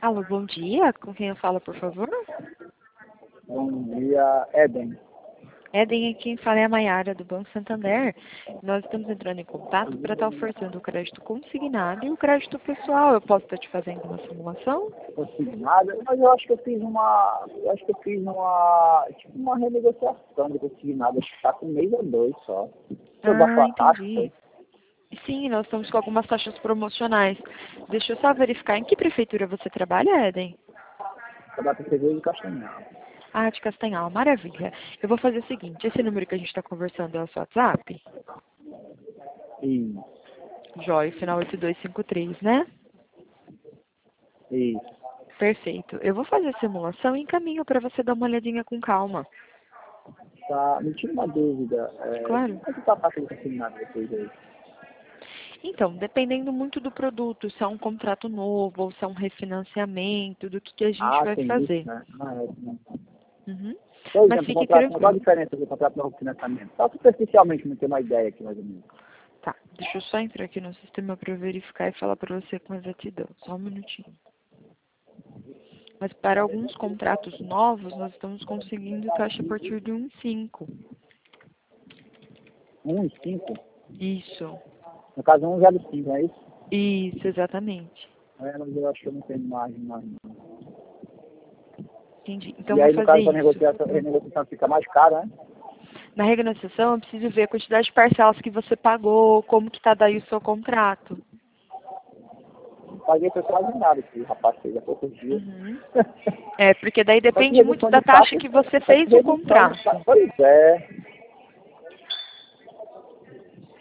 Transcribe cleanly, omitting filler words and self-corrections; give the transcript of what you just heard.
Alô, bom dia. Com quem eu falo, por favor? Bom dia, Eden. Eden, quem fala é a Maiara, do Banco Santander. Nós estamos entrando em contato para estar ofertando o crédito consignado e o crédito pessoal. Eu posso estar te fazendo uma simulação? Consignada, mas eu acho que tipo uma renegociação de consignado, acho que está com um mês ou dois só. Eu dou Ah, a taxa, entendi. Sim, nós estamos com algumas taxas promocionais. Deixa eu só verificar em que prefeitura você trabalha, Eden? da Prefeitura de Castanhal. Ah, de Castanhal, maravilha. Eu vou fazer o seguinte, esse número que a gente está conversando é o seu WhatsApp? Isso, Jóia, final 8253, né? isso. Perfeito. Eu vou fazer a simulação e encaminho para você dar uma olhadinha com calma. Tá, me tira uma dúvida. Claro. Como é que está a taxa de consignado de vocês aí? Então, dependendo muito do produto, se é um contrato novo ou se é um refinanciamento, do que a gente vai Tem fazer. isso, né? Não, não. Uhum. Por Mas exemplo, o fique contrato, qual a tranquilo. diferença do contrato novo financiamento? Só superficialmente, não ter uma ideia aqui, mais ou menos. Tá, deixa eu só entrar aqui no sistema para verificar e falar para você com exatidão. Só um minutinho. Mas para alguns contratos novos, nós estamos conseguindo taxa a partir de 1,5. 1,5? Isso. No caso, 1,05, não é isso? Isso, exatamente. Mas eu acho que eu não tenho margem mais, não. Entendi. Então, E vou aí, no fazer caso da isso. renegociação fica mais cara, né? Na renegociação, eu preciso ver a quantidade de parcelas que você pagou, como que está daí o seu contrato. Não paguei por quase nada aqui, rapaz, fez há poucos dias. Uhum. É, porque daí Só que depende muito redução da de taxa taxa, que você só que fez o redução de contrato. taxa, pois é.